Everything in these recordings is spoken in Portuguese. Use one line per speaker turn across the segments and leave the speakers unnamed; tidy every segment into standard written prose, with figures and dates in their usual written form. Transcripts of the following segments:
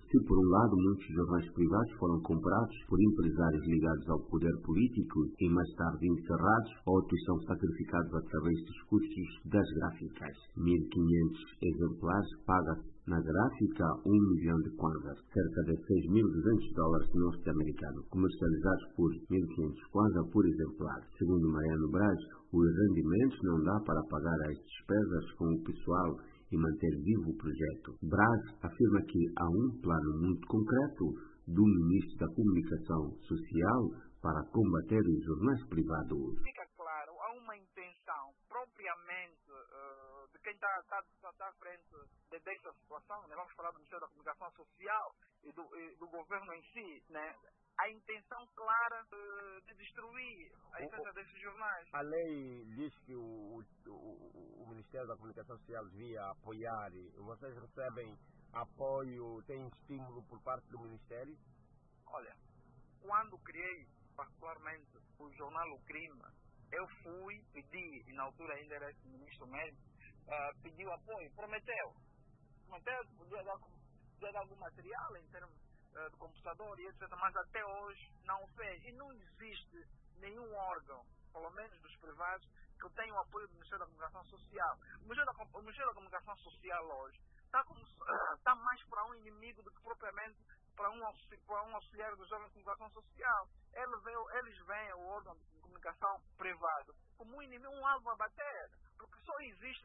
Se, por um lado, muitos jornais privados foram comprados por empresários ligados ao poder político e mais tarde encerrados, outros são sacrificados através dos custos das gráficas. 1.500 exemplares paga na gráfica 1 milhão de kwanzas, cerca de $6.200 norte-americanos, comercializados por 1.500 kwanzas por exemplar. Segundo Mariano Braz, os rendimentos não dá para pagar as despesas com o pessoal e manter vivo o projeto. Braz afirma que há um plano muito concreto do Ministro da Comunicação Social para combater os jornais privados.
Fica claro, há uma intenção propriamente de quem está à frente desta situação, né? Vamos falar do Ministério da Comunicação Social e do governo em si, né? A intenção clara de destruir a essência desses jornais.
A lei diz que o Ministério da Comunicação Social devia apoiar. Vocês recebem apoio, têm estímulo por parte do Ministério?
Olha, quando criei particularmente o jornal O Crime, eu pedi, e na altura ainda era esse ministro mesmo, pediu apoio, prometeu, podia dar algum material em termos do computador e etc, mas até hoje não o fez. E não existe nenhum órgão, pelo menos dos privados, que tenha o apoio do Ministério da Comunicação Social. O Ministério da Comunicação Social hoje está mais para um inimigo do que propriamente para um auxiliar dos órgãos de comunicação social. Eles veem o órgão de comunicação privado como um inimigo, um alvo a bater, porque só existe,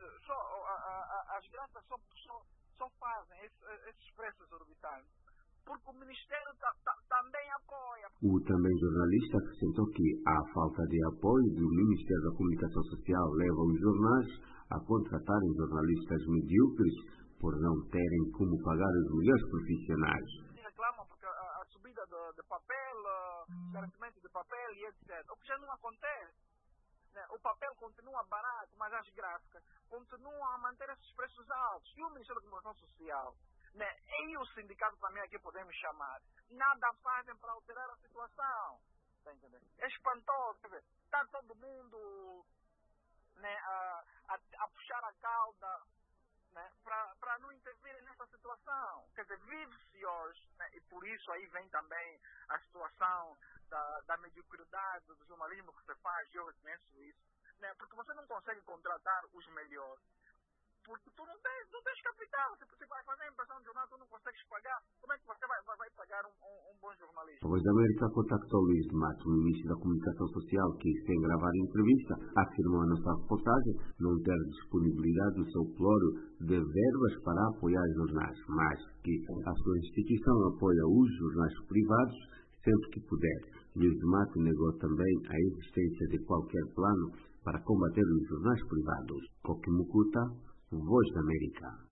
as graças só fazem esses preços orbitantes, porque o Ministério também apoia.
O também jornalista acrescentou que a falta de apoio do Ministério da Comunicação Social leva os jornais a contratarem jornalistas medíocres por não terem como pagar os melhores profissionais.
Reclamam porque a subida de papel, encarecimento de papel e etc. O que já não acontece. Né? O papel continua barato, mas as gráficas continuam a manter esses preços altos. E o Ministério da Comunicação Social, né, e o sindicato também aqui podemos chamar, nada fazem para alterar a situação. Tá entendendo? É espantoso. Quer dizer, está todo mundo, né, a puxar a cauda, né, para não intervir nessa situação. Quer dizer, vive-se hoje, né, e por isso aí vem também a situação da mediocridade do jornalismo que se faz, e eu reconheço isso, né, porque você não consegue contratar os melhores. Porque tu não tens capital. Se você vai fazer a impressão de jornal, tu não consegues pagar. Como é que você vai pagar um bom jornalista?
A Voz da América contactou Luís de Matos, Ministro da Comunicação Social, que, sem gravar a entrevista, afirmou a nossa reportagem não ter disponibilidade no seu ploro de verbas para apoiar jornais, mas que a sua instituição apoia os jornais privados sempre que puder. Luís de Matos negou também a existência de qualquer plano para combater os jornais privados. Coque Mucuta, Voz da América.